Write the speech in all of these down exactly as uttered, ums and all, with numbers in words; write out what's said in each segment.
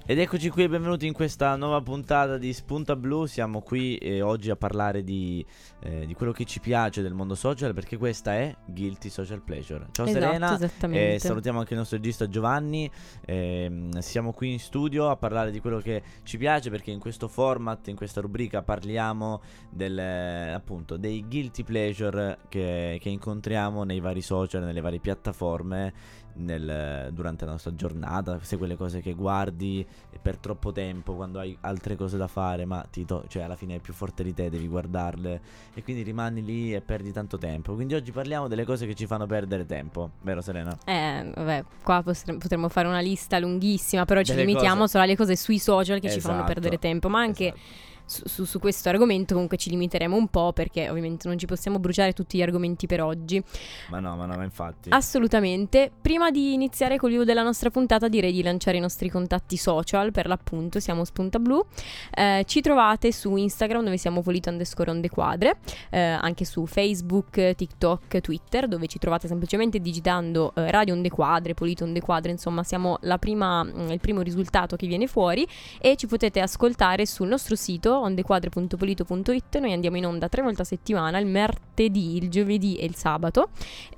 Ed eccoci qui e benvenuti in questa nuova puntata di Spunta Blu. Siamo qui eh, oggi a parlare di, eh, di quello che ci piace del mondo social, perché questa è Guilty Social Pleasure. Ciao Esatto, Serena, esattamente. eh, salutiamo anche il nostro regista Giovanni. eh, Siamo qui in studio a parlare di quello che ci piace, perché in questo format, in questa rubrica parliamo del, eh, appunto dei Guilty Pleasure che, che incontriamo nei vari social, nelle varie piattaforme nel, durante la nostra giornata. Se quelle cose che guardi per troppo tempo quando hai altre cose da fare, ma ti to- cioè alla fine è più forte di te, devi guardarle e quindi rimani lì e perdi tanto tempo. Quindi oggi parliamo delle cose che ci fanno perdere tempo, vero Serena? Eh, vabbè, qua potre- potremmo fare una lista lunghissima, però ci Delle limitiamo cose- solo alle cose sui social che ci fanno Esatto, perdere tempo, ma anche esatto. su, su, su questo argomento comunque ci limiteremo un po', perché ovviamente non ci possiamo bruciare tutti gli argomenti per oggi. Ma no, ma no, ma infatti Assolutamente. Prima di iniziare con il vivo della nostra puntata, direi di lanciare i nostri contatti social. Per l'appunto siamo Spunta Blu, eh, ci trovate su Instagram dove siamo Polito underscore onde quadre, eh, anche su Facebook, TikTok, Twitter, dove ci trovate semplicemente digitando eh, Radio Onde Quadre, Polito Onde Quadre. Insomma siamo la prima, mh, il primo risultato che viene fuori, e ci potete ascoltare sul nostro sito ondequadre punto polito punto it. Noi andiamo in onda tre volte a settimana, il martedì, il giovedì e il sabato,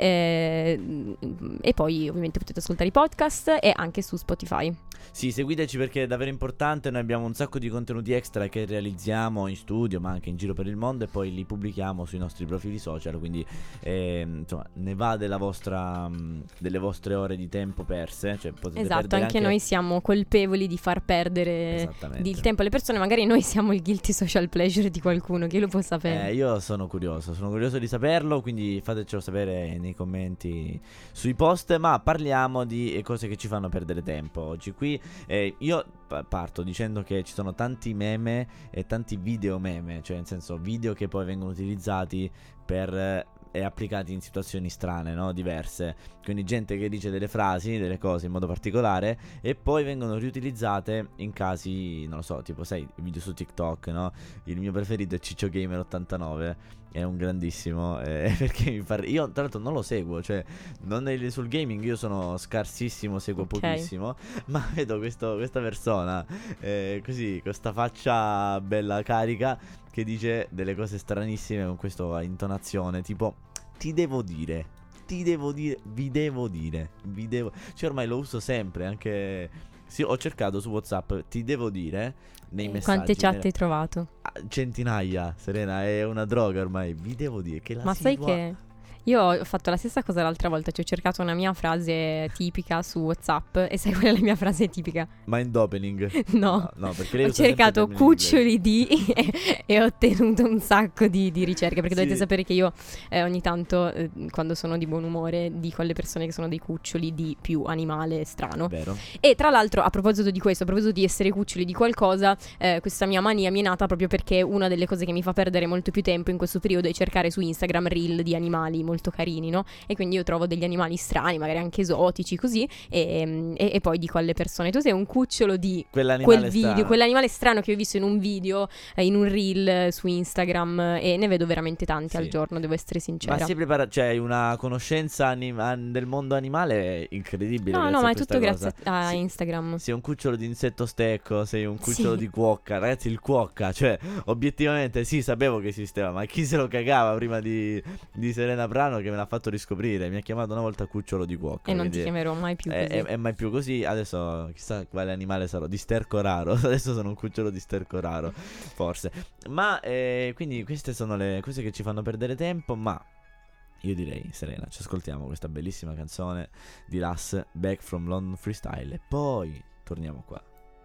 eh, e poi ovviamente potete ascoltare i podcast e anche su Spotify. sì, seguiteci perché è davvero importante. Noi abbiamo un sacco di contenuti extra che realizziamo in studio ma anche in giro per il mondo, e poi li pubblichiamo sui nostri profili social. Quindi eh, insomma ne va della vostra, mh, delle vostre ore di tempo perse, cioè potete Esatto, perdere anche, anche noi siamo colpevoli di far perdere Esattamente. il tempo alle persone. Magari noi siamo il guilty social pleasure di qualcuno, chi lo può sapere. Eh, io sono curioso, sono curioso di saperlo, quindi fatecelo sapere nei commenti sui post. Ma parliamo di cose che ci fanno perdere tempo oggi qui. Eh, io pa- parto dicendo che ci sono tanti meme e tanti video meme, cioè nel senso video che poi vengono utilizzati per... eh, e applicati in situazioni strane, no? Diverse. Quindi gente che dice delle frasi, delle cose in modo particolare, e poi vengono riutilizzate in casi, non lo so, tipo sai, i video su TikTok, no? Il mio preferito è Ciccio Gamer ottantanove. È un grandissimo, eh, perché mi fa... Io tra l'altro non lo seguo, cioè non è- sul gaming io sono scarsissimo, seguo Ok. pochissimo. Ma vedo questo, questa persona eh, così, con sta faccia bella carica, che dice delle cose stranissime con questa intonazione, tipo ti devo dire, ti devo dire, vi devo dire, vi devo... Cioè ormai lo uso sempre, anche... Sì, ho cercato su WhatsApp, ti devo dire, nei messaggi. Quante chat me- hai trovato? Ah, centinaia, Serena, è una droga ormai, vi devo dire che la Ma sai situa- che io ho fatto la stessa cosa l'altra volta, ci ho cercato una mia frase tipica su WhatsApp, e sai qual è la mia frase tipica? Mind opening. No, no, perché lei ho usa sempre cercato termini inglesi. cuccioli di e, e ho ottenuto un sacco di, di ricerche, perché Sì. dovete sapere che io eh, ogni tanto eh, quando sono di buon umore dico alle persone che sono dei cuccioli di più animale strano. Vero? E tra l'altro, a proposito di questo, a proposito di essere cuccioli di qualcosa, eh, questa mia mania mi è nata proprio perché una delle cose che mi fa perdere molto più tempo in questo periodo è cercare su Instagram reel di animali molto carini, no? E quindi io trovo degli animali strani, magari anche esotici, così, e, e- e poi dico alle persone: tu sei un cucciolo di Quell'animale quel video, strano. quell'animale strano che ho visto in un video, eh, in un reel eh, su Instagram, eh, e ne vedo veramente tanti Sì. al giorno, devo essere sincera. Ma si prepara, cioè hai una conoscenza anima- del mondo animale incredibile. No, grazie no, a ma è questa tutto cosa. grazie a Sì. Instagram. Sei un cucciolo di insetto stecco, sei un cucciolo Sì. di cuocca. Ragazzi, il cuocca, cioè, obiettivamente sì, sapevo che esisteva, ma chi se lo cagava prima di, di Serena Prano, che me l'ha fatto riscoprire? Mi ha chiamato una volta cucciolo di cuocca. E non ti quindi chiamerò mai più è, così. è, è mai più così. Adesso chissà quale animale sarò. Di sterco raro. Adesso sono un cucciolo di sterco raro, forse. Ma eh, quindi queste sono le cose che ci fanno perdere tempo. Ma io direi, Serena, ci ascoltiamo questa bellissima canzone di Lass, Back from London Freestyle, e poi torniamo qua.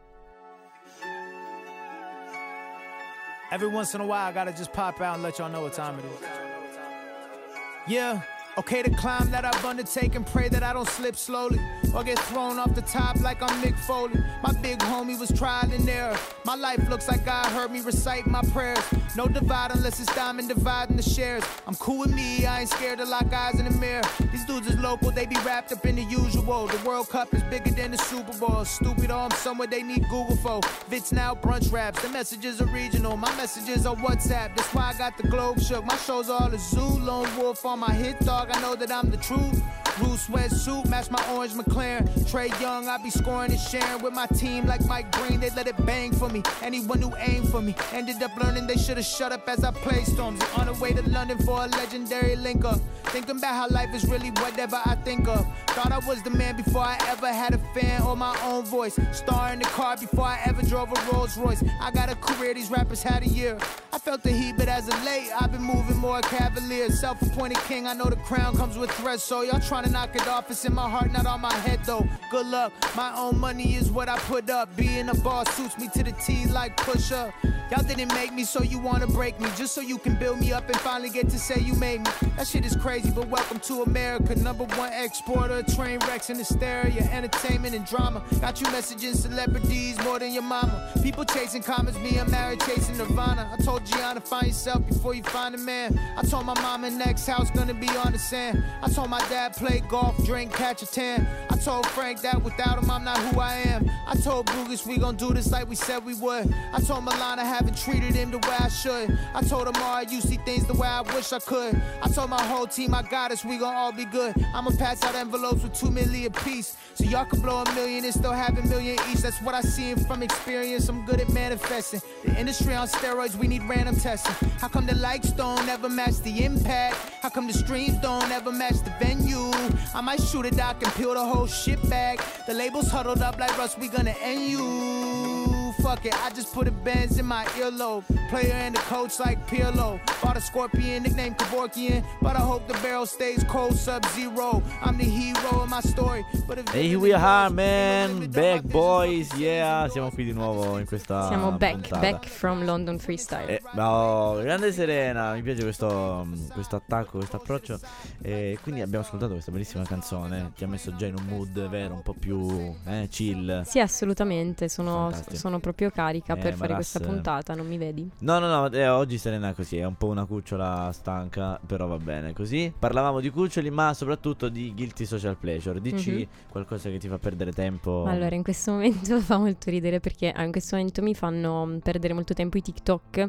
Every once in a while, I gotta just pop out and let y'all know what time it is. Yeah, okay to climb that I've undertaken. Pray that I don't slip slowly or get thrown off the top like I'm Mick Foley. My big homie was trial and error. My life looks like God heard me recite my prayers. No divide unless it's diamond dividing the shares. I'm cool with me, I ain't scared to lock eyes in the mirror. These dudes is local, they be wrapped up in the usual. The World Cup is bigger than the Super Bowl. Stupid arm somewhere they need Google for. Vits now, brunch raps, the messages are regional. My messages are WhatsApp, that's why I got the globe shook. My shows are all a zoo, lone wolf on my hit dog. I know that I'm the truth. Blue sweatsuit, match my orange McLaren. Trey Young, I be scoring and sharing with my team like Mike Green. They let it bang for me. Anyone who aimed for me ended up learning they should have shut up as I played Storms. On the way to London for a legendary link up. Thinking about how life is really whatever I think of. Thought I was the man before I ever had a fan or my own voice. Star in the car before I ever drove a Rolls Royce. I got a career, these rappers had a year. I felt the heat, but as of late, I've been moving more cavalier. Self-appointed king, I know the crown comes with threats. So y'all trying to knock it off, it's in my heart, not on my head though. Good luck, my own money is what I put up. Being a boss suits me to the T like push up. Y'all didn't make me, so you wanna break me, just so you can build me up and finally get to say you made me. That shit is crazy, but welcome to America. Number one exporter, train wrecks and hysteria, entertainment and drama. Got you messaging celebrities more than your mama. People chasing comments, me I'm married chasing Nirvana. I told Gianna, find yourself before you find a man. I told my mama next house gonna be on the sand. I told my dad play golf, drink, catch a tan. I told Frank that without him I'm not who I am. I told Boogus we gon' do this like we said we would. I told Milana I haven't treated him the way I should. I told Amara you see things the way I wish I could. I told my whole team I got us, we gon' all be good. I'ma pass out envelopes with two million apiece, so y'all can blow a million and still have a million each. That's what I see from experience, I'm good at manifesting. The industry on steroids, we need random testing. How come the likes don't ever match the impact? How come the streams don't ever match the venue? I might shoot a doc and peel the whole shit back. The labels huddled up like Russ, we gonna end you. Fuck it, I just put a Benz in my earlobe. Player and the coach like Pirlo. Bought a Scorpion, nicknamed Kevorkian, but I hope the barrel stays cold, sub-zero. I'm the hero of my story. E here we are, man, back boys, yeah, siamo qui di nuovo in questa Siamo back, puntata. back from London Freestyle. Eh, no, grande Serena, mi piace questo, questo attacco, questo approccio. E quindi abbiamo ascoltato questa bellissima canzone. Ti ha messo già in un mood, vero, un po' più eh, chill. Sì, assolutamente, sono, Fantastico. sono proprio carica Eh, per fare Maras- questa puntata, non mi vedi? No, no, no, eh, oggi Serena è così, è un po' una cucciola stanca, però va bene così. Parlavamo di cuccioli, ma soprattutto di guilty social pleasure. Dici Mhm. qualcosa che ti fa perdere tempo? Allora, in questo momento fa molto ridere perché ah, in questo momento mi fanno mm, perdere molto tempo i TikTok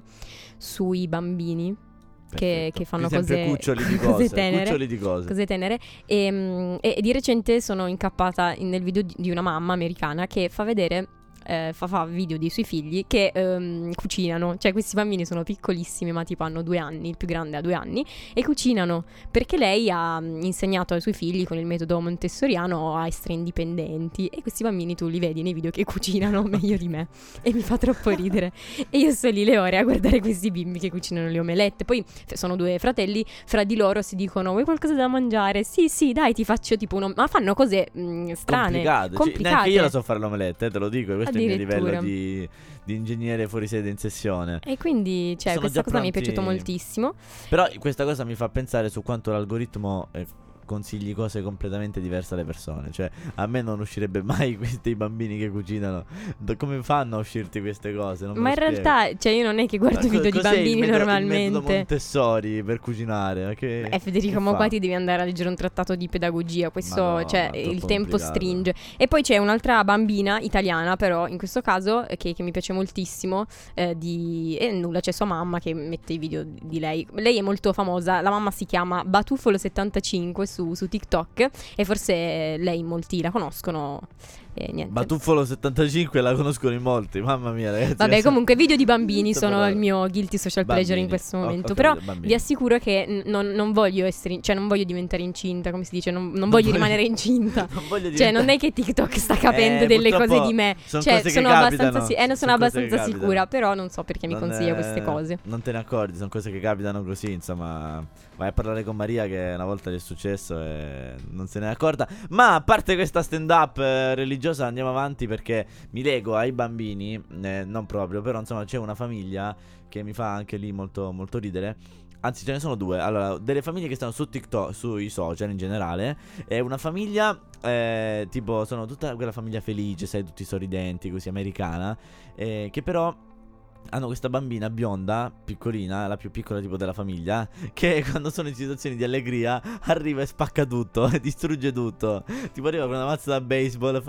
sui bambini. Che, Perfetto. che fanno Quindi sempre cose, cuccioli di cose cose, tenere, cuccioli di cose. cose tenere. E, mm, e di recente sono incappata in- nel video di, di una mamma americana che fa vedere eh, fa, fa video dei suoi figli che ehm, cucinano. Cioè questi bambini sono piccolissimi, ma tipo hanno due anni, il più grande ha due anni, e cucinano perché lei ha mm, insegnato ai suoi figli con il metodo montessoriano a essere indipendenti. E questi bambini tu li vedi nei video che cucinano meglio di me e mi fa troppo ridere. E io sto lì le ore a guardare questi bimbi che cucinano le omelette. Poi f- sono due fratelli, fra di loro si dicono: vuoi qualcosa da mangiare? Sì, sì, dai, ti faccio tipo uno. Ma fanno cose mh, strane, Complicato. Cioè, complicate. neanche io la so fare l'omelette, eh, te lo dico. Questo è il mio livello Addirittura. di, di ingegnere fuori sede in sessione. E quindi, cioè, Sono questa già cosa mi è pronti- piaciuta moltissimo. Però questa cosa mi fa pensare su quanto l'algoritmo eh, consigli cose completamente diverse alle persone. Cioè, a me non uscirebbe mai questi bambini che cucinano. Do- Come fanno a uscirti queste cose? Non me Ma in lo spiego. realtà, cioè, io non è che guardo Ma co- video di cos'è il bambini metodo- Il normalmente. metodo Montessori per cucinare. Che, Eh Federico, che ma fa? qua ti devi andare a leggere un trattato di pedagogia. Questo, Madonna, cioè, troppo il tempo complicato. stringe. E poi c'è un'altra bambina italiana, però, in questo caso, eh, che, che mi piace moltissimo. Eh, di... E nulla, c'è sua mamma che mette i video di di lei. Lei è molto famosa. La mamma si chiama Batufolo settantacinque su, su TikTok. E forse lei molti la conoscono. E niente. Batuffolo settantacinque la conoscono in molti. Mamma mia, ragazzi. Vabbè, comunque video di bambini Sto sono parlando. il mio guilty social pleasure in Bambini. questo Ho- ho momento. capito, Però bambini. vi assicuro che n- non, non voglio essere, cioè non voglio diventare incinta, come si dice, non, non voglio voglio- rimanere incinta. Non voglio Cioè, non diventare- è che TikTok sta capendo Eh, delle purtroppo cose di me. sono Cioè, cose che sono capitano, abbastanza, si- eh, non sono sono cose che abbastanza capitano. sicura, però non so perché mi Non consiglia è- queste cose. Non te ne accorgi, sono cose che capitano così, insomma. Vai a parlare con Maria che una volta gli è successo e non se ne è accorta. Ma a parte questa stand up eh, religiosa, andiamo avanti perché mi lego ai bambini, eh, non proprio, però insomma c'è una famiglia che mi fa anche lì molto, molto ridere. Anzi, ce ne sono due. Allora, delle famiglie che stanno su TikTok, sui social in generale. È una famiglia, eh, tipo, sono tutta quella famiglia felice, sai, tutti sorridenti, così, americana. Eh, che però hanno questa bambina bionda, piccolina, la più piccola tipo della famiglia, che quando sono in situazioni di allegria arriva e spacca tutto, e distrugge tutto. Tipo arriva con una mazza da baseball, fa "Ah,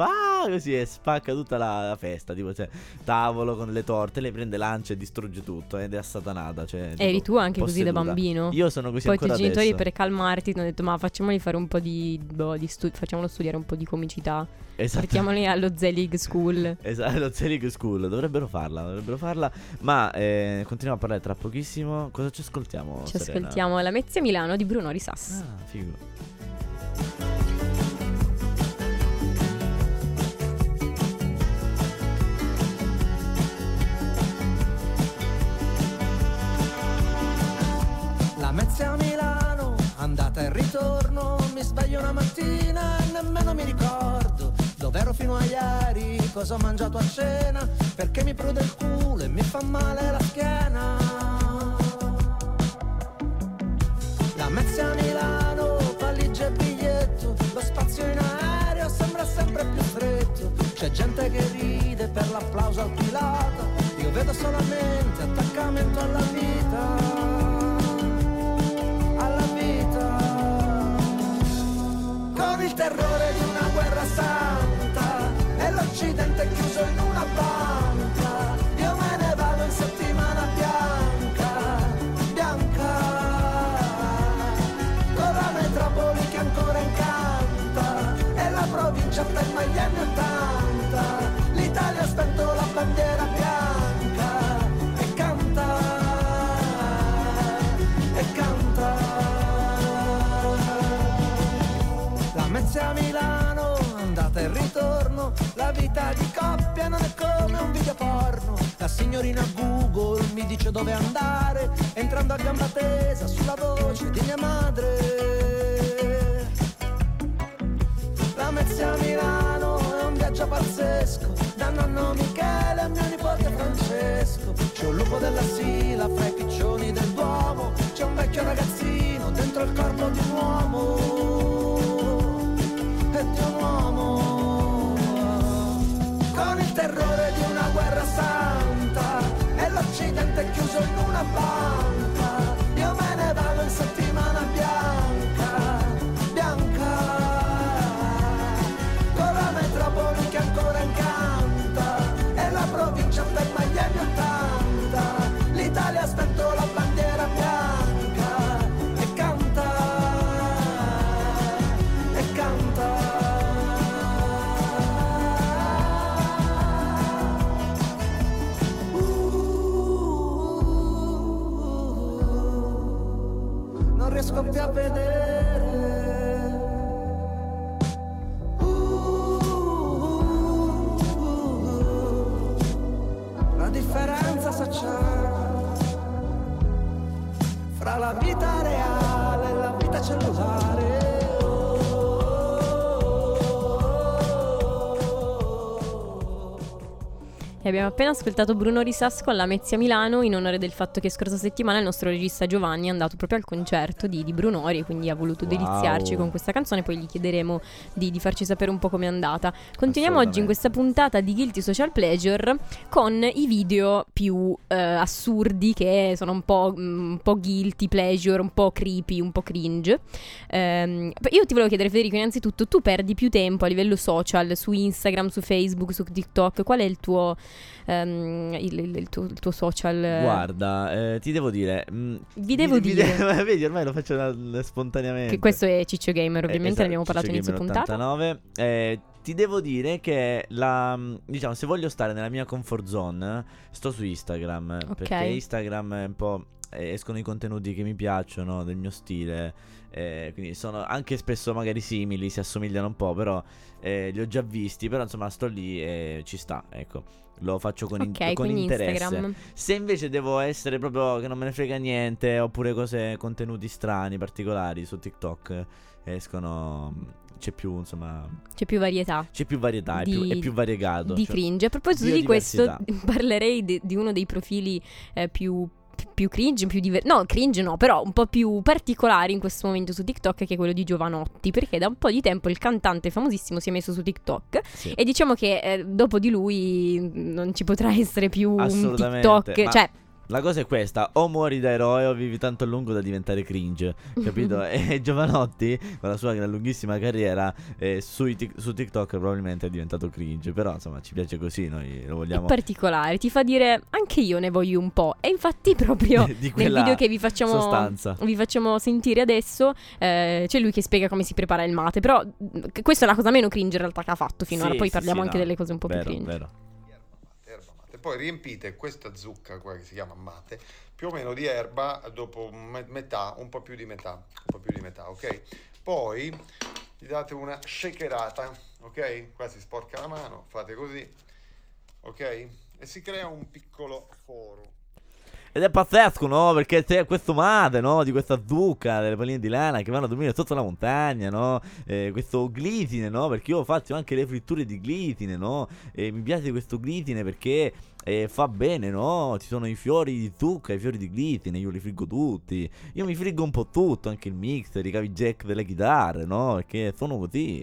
così e spacca tutta la, la festa, tipo cioè, tavolo con le torte, lei prende, lancia e distrugge tutto ed è assatanata, cioè, Eri tipo, tu anche così da posseduta. bambino? Io sono così Poi i ancora tuoi genitori adesso. per calmarti ti hanno detto ma facciamoli fare un po' di, boh, di stu- facciamolo studiare un po' di comicità. Esatto. Portiamoli allo Zelig School. Esatto, lo Zelig School, dovrebbero farla, dovrebbero farla. Ma eh, continuiamo a parlare tra pochissimo. Cosa ci ascoltiamo? Ci Serena? ascoltiamo La Mezzia Milano di Bruno Risas. Ah, figo. La Mezzia Milano, andata e ritorno, mi sveglio una mattina e nemmeno mi ricordo dov'ero fino a ieri, cosa ho mangiato a cena, perché mi prude il culo e mi fa male la schiena. La Mezzia Milano, valigia e biglietto, lo spazio in aereo sembra sempre più stretto, c'è gente che ride per l'applauso al pilota, io vedo solamente attaccamento alla vita. Con il terrore di una guerra santa e l'Occidente chiuso in una banca, io me ne vado in settimana bianca, bianca, con la metropoli che ancora incanta e la provincia per gli anni ottanta, l'Italia ha spento la bandiera bianca e canta, e canta. A Milano, andata e ritorno, la vita di coppia non è come un video porno. La signorina Google mi dice dove andare, entrando a gamba tesa sulla voce di mia madre. La Mezzia a Milano è un viaggio pazzesco, da nonno Michele a mio nipote Francesco. C'è un lupo della Sila fra i piccioni del Duomo, c'è un vecchio ragazzino dentro il corpo di un uomo. Di un uomo con il terrore di una guerra santa e l'Occidente chiuso in una banca, io me ne vado in settimana bianca, bianca, con la metropoli che ancora incanta e la provincia per gli anni ottanta, l'Italia ha spento la bandiera bianca e canta, e canta. Non riesco più a vedere uh, la differenza sociale fra la vita reale e la vita cellulare. E abbiamo appena ascoltato Bruno Risas con La Mezzia Milano in onore del fatto che scorsa settimana il nostro regista Giovanni è andato proprio al concerto di, di Brunori, quindi ha voluto Wow. deliziarci con questa canzone, poi gli chiederemo di, di farci sapere un po' com'è andata. Continuiamo oggi in questa puntata di Guilty Social Pleasure con i video più eh, assurdi, che sono un po', un po' guilty pleasure, un po' creepy, un po' cringe. Ehm, io ti volevo chiedere, Federico, innanzitutto tu perdi più tempo a livello social, su Instagram, su Facebook, su TikTok, qual è il tuo... Um, il, il, il, tuo, il tuo social? Guarda, eh, ti devo dire mh, Vi devo vi, dire vi, vedi, ormai lo faccio da, spontaneamente. che questo è Ciccio Gamer, ovviamente, eh, esatto, ne abbiamo parlato Ciccio inizio Gamer puntata. ottantanove. eh, Ti devo dire che la, diciamo, se voglio stare nella mia comfort zone, sto su Instagram, Ok. perché Instagram è un po', eh, escono i contenuti che mi piacciono, del mio stile, eh, quindi sono anche spesso magari simili, si assomigliano un po', però eh, li ho già visti, però insomma sto lì e ci sta, ecco. Lo faccio con, in- Ok, con quindi interesse. Instagram. Se invece devo essere proprio che non me ne frega niente, oppure cose, contenuti strani, particolari, su TikTok escono, c'è più, insomma, C'è più varietà c'è più varietà, Di- è, più, è più variegato. di cioè- cringe. A proposito di biodiversità. questo, parlerei de- di uno dei profili eh, più più cringe, più diver- no, cringe no, però un po' più particolari in questo momento su TikTok, che è quello di Giovanotti, perché da un po' di tempo il cantante famosissimo si è messo su TikTok, Sì. e diciamo che eh, dopo di lui non ci potrà essere più un Assolutamente, TikTok, ma- cioè la cosa è questa: o muori da eroe o vivi tanto a lungo da diventare cringe, capito? E Giovanotti, con la sua lunghissima carriera eh, su, tic- su TikTok probabilmente è diventato cringe. Però insomma ci piace così, noi lo vogliamo. È particolare, ti fa dire anche io ne voglio un po'. E infatti proprio Di nel quella video che vi facciamo, sostanza. vi facciamo sentire adesso eh, c'è lui che spiega come si prepara il mate. Però mh, questa è la cosa meno cringe in realtà che ha fatto finora. Sì, Poi sì, parliamo sì, anche no. delle cose un po' Vero, più cringe. vero. Erba mate. Poi riempite questa zucca qua che si chiama mate più o meno di erba dopo me- metà, un po' più di metà, un po' più di metà, ok? Poi gli date una shakerata, ok? Qua si sporca la mano, fate così, ok? E si crea un piccolo foro. Ed è pazzesco, no? Perché c'è questo mate, no? Di questa zucca, delle palline di lana che vanno a dormire sotto la montagna, no? Eh, questo glitine, no? Perché io faccio anche le fritture di glitine, no? E mi piace questo glitine perché eh, fa bene, no? Ci sono i fiori di zucca, i fiori di glitine, io li friggo tutti. Io mi friggo un po' tutto, anche il mixer, i cavi jack delle chitarre, no? Perché sono così.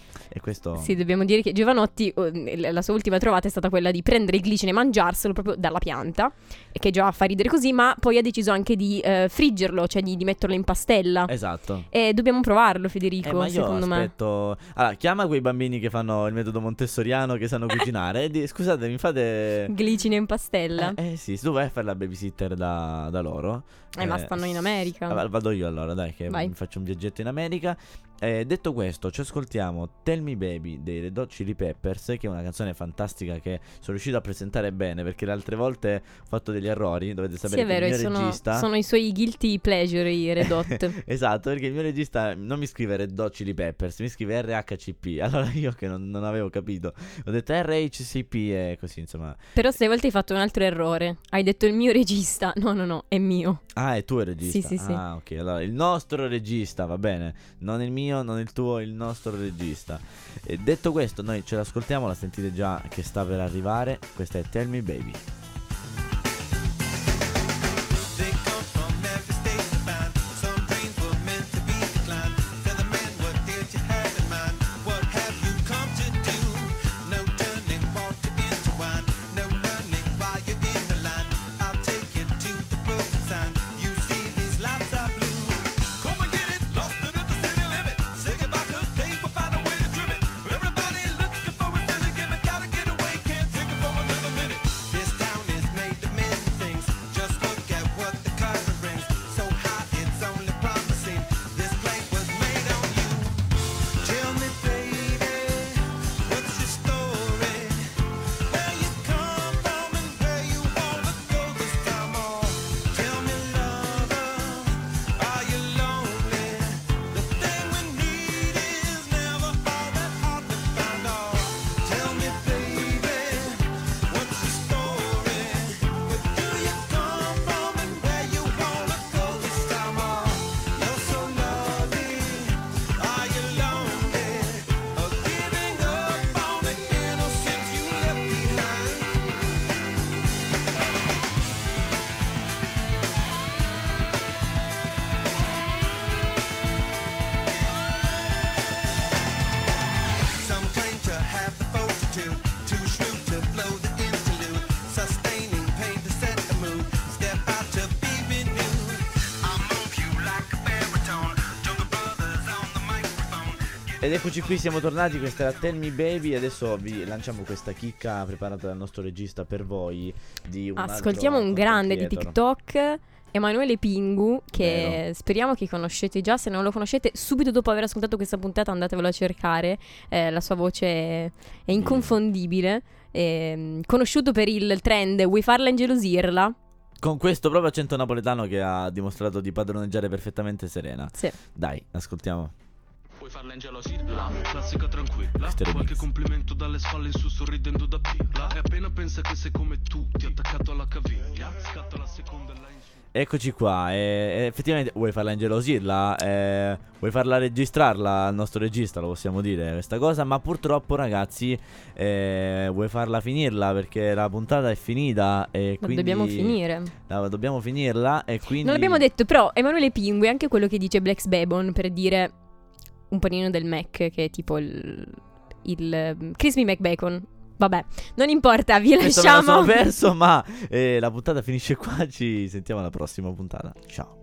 E questo... Sì, dobbiamo dire che Giovanotti, eh, la sua ultima trovata è stata quella di prendere il glicine e mangiarselo proprio dalla pianta, e che già fa ridere così, ma poi ha deciso anche di eh, friggerlo, cioè di, di metterlo in pastella. Esatto. E dobbiamo provarlo, Federico, Eh, ma io secondo me. aspetto. Allora, chiama quei bambini che fanno il metodo montessoriano, che sanno cucinare. E di... Scusate, mi fate. Glicine in pastella. Eh, eh sì, tu vai a fare la babysitter da, da loro. Eh, ma stanno in America. Vabbè, vado io allora, dai, che Vai. mi faccio un viaggetto in America. Eh, detto questo, ci ascoltiamo Tell Me Baby dei Red Hot Chili Peppers, che è una canzone fantastica che sono riuscito a presentare bene, perché le altre volte ho fatto degli errori. Dovete sapere Sì, è che vero, il e mio sono, regista sono i suoi guilty pleasure, i Red Hot. Esatto, perché il mio regista non mi scrive Red Hot Chili Peppers, mi scrive R H C P. Allora io che non, non avevo capito, ho detto R H C P e così, insomma. Però stavolta hai fatto un altro errore. Hai detto il mio regista. No, no, no, è mio. Ah, è tu il regista? Sì, sì, sì. Ah, ok, allora il nostro regista, va bene. Non il mio, non il tuo, il nostro regista. E detto questo, noi ce l'ascoltiamo, la sentite già che sta per arrivare. Questa è Tell Me Baby. They come from every state of mind. Some dreams were meant to be declined. Tell the man, what did you have in mind? What have you come to do? No turning water into wine. No running while you're in the line. I'll take you to the broken sign. You see these lights are blue. Come and get it, lost it at the city limit. Say goodbye to days, we'll find a way to trim it. Everybody looking for a silly gimmick. Gotta get away, can't take it for another minute. This town is made of many things. Just look at what the color brings. So hot, it's only promising. This place was made on you. Tell me, baby, what's your story? Where you come from and where you wanna go this time on. Tell me, lover, are you lonely? The thing we need is never all that hard to find out. Tell me, baby, what's your story? Where do you come from and where you wanna go this time on? You're so lovely, are you lonely? Or giving up on the innocence you left behind? Some claim to have the fortitude, too shrewd to blow the interlude, sustaining pain to set the mood, step out to be renewed. I'll move you like a baritone, Jungle Brothers on the microphone. Ed eccoci qui, siamo tornati, questa era Tell Me Baby. Adesso vi lanciamo questa chicca preparata dal nostro regista per voi di un Ascoltiamo altro un grande di creator. TikTok, Emanuele Pingu, che Vero. speriamo che conoscete già. Se non lo conoscete, subito dopo aver ascoltato questa puntata andatevelo a cercare. Eh, la sua voce è, è inconfondibile. Ehm, conosciuto per il trend Vuoi farla ingelosirla? Con questo proprio accento napoletano che ha dimostrato di padroneggiare perfettamente Serena. Sì. Dai, ascoltiamo. Puoi farla ingelosirla, classica tranquilla. Questo è il Qualche remix. complimento dalle spalle in su sorridendo da pirla. E appena pensa che sei come tutti, attaccato alla caviglia, scatta la seconda e la insulta. Eccoci qua, e, e effettivamente vuoi farla ingelosirla, eh, vuoi farla registrarla al nostro regista, lo possiamo dire questa cosa, ma purtroppo ragazzi eh, vuoi farla finirla perché la puntata è finita e Ma quindi dobbiamo finire. la- dobbiamo finirla e quindi Non l'abbiamo detto, però Emanuele Pingu è anche quello che dice Black Babon per dire un panino del Mac, che è tipo il, il um, Crispy McBacon. Vabbè, non importa, vi Questo me lo lasciamo. sono perso, ma eh, la puntata finisce qua. Ci sentiamo alla prossima puntata. Ciao.